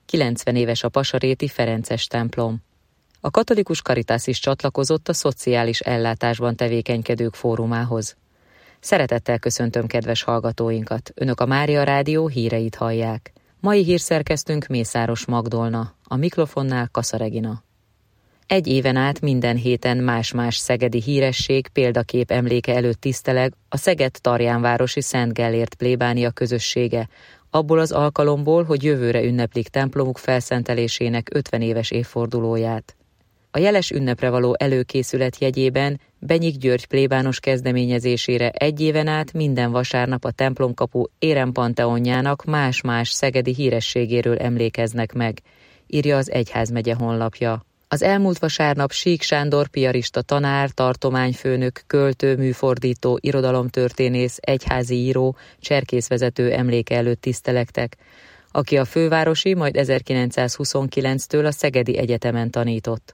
90 éves a pasaréti Ferences templom. A katolikus Caritas is csatlakozott a szociális ellátásban tevékenykedők fórumához. Szeretettel köszöntöm kedves hallgatóinkat, Önök a Mária Rádió híreit hallják. Mai hírszerkesztőnk Mészáros Magdolna, a mikrofonnál Kassa Regina. Egy éven át minden héten más-más szegedi híresség példakép emléke előtt tiszteleg a Szeged-Tarjánvárosi Szent Gellért plébánia közössége, abból az alkalomból, hogy jövőre ünneplik templomuk felszentelésének 50 éves évfordulóját. A jeles ünnepre való előkészület jegyében Benyik György plébános kezdeményezésére egy éven át minden vasárnap a templomkapu érempanteonjának más-más szegedi hírességéről emlékeznek meg, írja az egyházmegye honlapja. Az elmúlt vasárnap Sík Sándor piarista tanár, tartományfőnök, költő, műfordító, irodalomtörténész, egyházi író, cserkészvezető emléke előtt tisztelektek, aki a fővárosi, majd 1929-től a Szegedi Egyetemen tanított.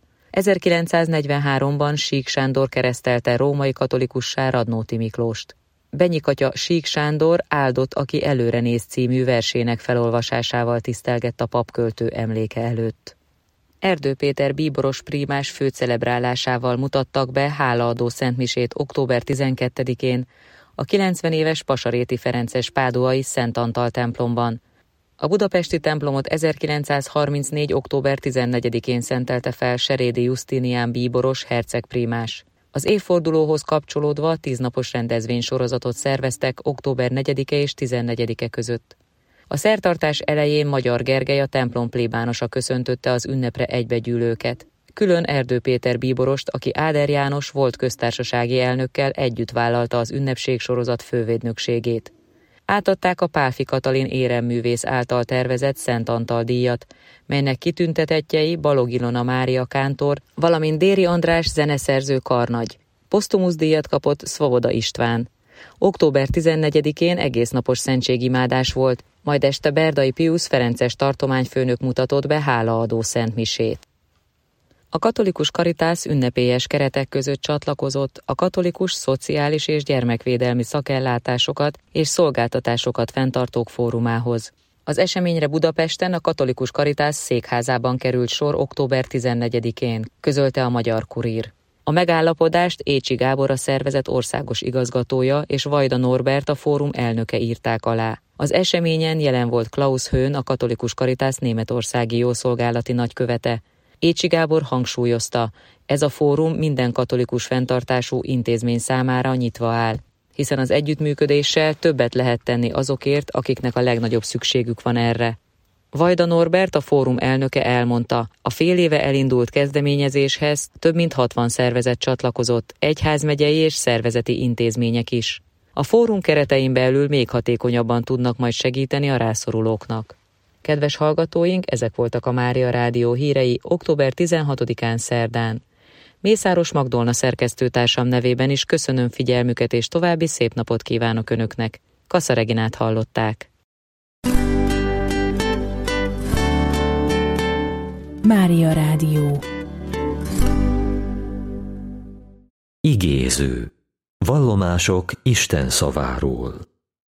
1943-ban Sík Sándor keresztelte római katolikussá Radnóti Miklóst. Benyik atya Sík Sándor Áldott, aki előre néz című versének felolvasásával tisztelgett a papköltő emléke előtt. Erdő Péter bíboros prímás főcelebrálásával mutattak be hálaadó szentmisét október 12-én a 90 éves pasaréti Ferences páduai Szent Antal templomban. A budapesti templomot 1934. október 14-én szentelte fel Serédi Justinián bíboros hercegprímás. Az évfordulóhoz kapcsolódva 10 napos rendezvénysorozatot szerveztek október 4-e és 14-e között. A szertartás elején Magyar Gergely, a templom plébánosa köszöntötte az ünnepre egybegyűlőket. Külön Erdő Péter bíborost, aki Áder János volt köztársasági elnökkel együtt vállalta az ünnepségsorozat fővédnökségét. Átadták a Pálffy Katalin éremművész által tervezett Szent Antal díjat, melynek kitüntetettjei Balog Ilona Mária kántor, valamint Déri András zeneszerző karnagy. Posztumusz díjat kapott Szvoboda István. Október 14-én egésznapos szentségimádás volt, majd este Berdai Piusz ferences tartományfőnök mutatott be hálaadó szentmisét. A katolikus Caritas ünnepélyes keretek között csatlakozott a katolikus szociális és gyermekvédelmi szakellátásokat és szolgáltatásokat fenntartók fórumához. Az eseményre Budapesten a katolikus Caritas székházában került sor október 14-én, közölte a Magyar Kurír. A megállapodást Écsi Gábor, a szervezet országos igazgatója, és Vajda Norbert, a fórum elnöke írták alá. Az eseményen jelen volt Klaus Höhn, a katolikus Caritas németországi jószolgálati nagykövete. Écsi Gábor hangsúlyozta, ez a fórum minden katolikus fenntartású intézmény számára nyitva áll, hiszen az együttműködéssel többet lehet tenni azokért, akiknek a legnagyobb szükségük van erre. Vajda Norbert, a fórum elnöke elmondta, a fél éve elindult kezdeményezéshez több mint 60 szervezet csatlakozott, egyházmegyei és szervezeti intézmények is. A fórum keretein belül még hatékonyabban tudnak majd segíteni a rászorulóknak. Kedves hallgatóink, ezek voltak a Mária Rádió hírei október 16-án szerdán. Mészáros Magdolna szerkesztőtársam nevében is köszönöm figyelmüket, és további szép napot kívánok Önöknek. Kassa Reginát hallották. Mária Rádió. Igéző. Vallomások Isten szaváról.